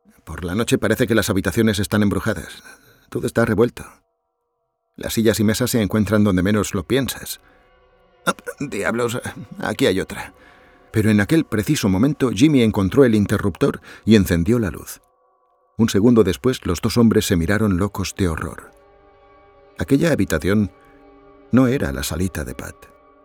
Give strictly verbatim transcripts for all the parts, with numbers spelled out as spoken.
Por la noche parece que las habitaciones están embrujadas. Todo está revuelto. Las sillas y mesas se encuentran donde menos lo piensas. Oh, diablos, aquí hay otra. Pero en aquel preciso momento Jimmy encontró el interruptor y encendió la luz. Un segundo después los dos hombres se miraron locos de horror. Aquella habitación no era la salita de Pat.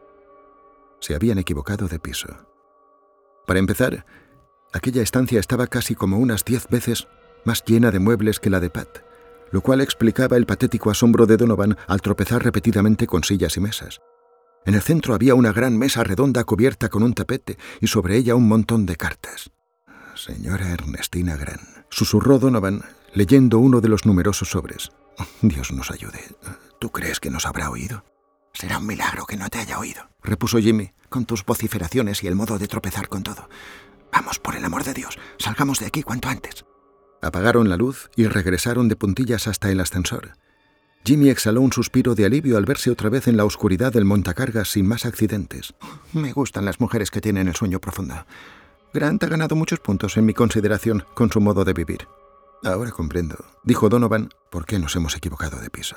Se habían equivocado de piso. Para empezar, aquella estancia estaba casi como unas diez veces más llena de muebles que la de Pat, lo cual explicaba el patético asombro de Donovan al tropezar repetidamente con sillas y mesas. En el centro había una gran mesa redonda cubierta con un tapete y sobre ella un montón de cartas. «Señora Ernestina Grant», susurró Donovan, leyendo uno de los numerosos sobres. «Dios nos ayude. ¿Tú crees que nos habrá oído?» «Será un milagro que no te haya oído», repuso Jimmy, «con tus vociferaciones y el modo de tropezar con todo. Vamos, por el amor de Dios, salgamos de aquí cuanto antes». Apagaron la luz y regresaron de puntillas hasta el ascensor. Jimmy exhaló un suspiro de alivio al verse otra vez en la oscuridad del montacargas sin más accidentes. «Me gustan las mujeres que tienen el sueño profundo. Grant ha ganado muchos puntos en mi consideración con su modo de vivir». «Ahora comprendo», dijo Donovan, «por qué nos hemos equivocado de piso.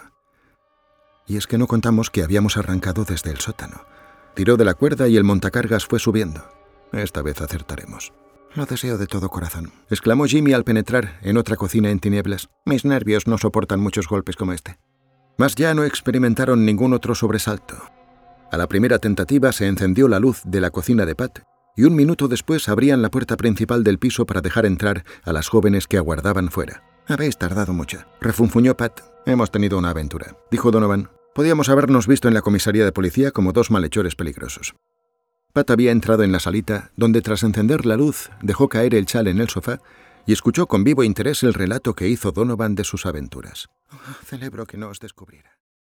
Y es que no contamos que habíamos arrancado desde el sótano. Tiró de la cuerda y el montacargas fue subiendo. Esta vez acertaremos». «Lo deseo de todo corazón», exclamó Jimmy al penetrar en otra cocina en tinieblas. «Mis nervios no soportan muchos golpes como este». Mas ya no experimentaron ningún otro sobresalto. A la primera tentativa se encendió la luz de la cocina de Pat y un minuto después abrían la puerta principal del piso para dejar entrar a las jóvenes que aguardaban fuera. «Habéis tardado mucho», refunfuñó Pat. «Hemos tenido una aventura», dijo Donovan. «Podíamos habernos visto en la comisaría de policía como dos malhechores peligrosos». Pat había entrado en la salita, donde tras encender la luz dejó caer el chal en el sofá y escuchó con vivo interés el relato que hizo Donovan de sus aventuras. «Celebro que no os descubriera».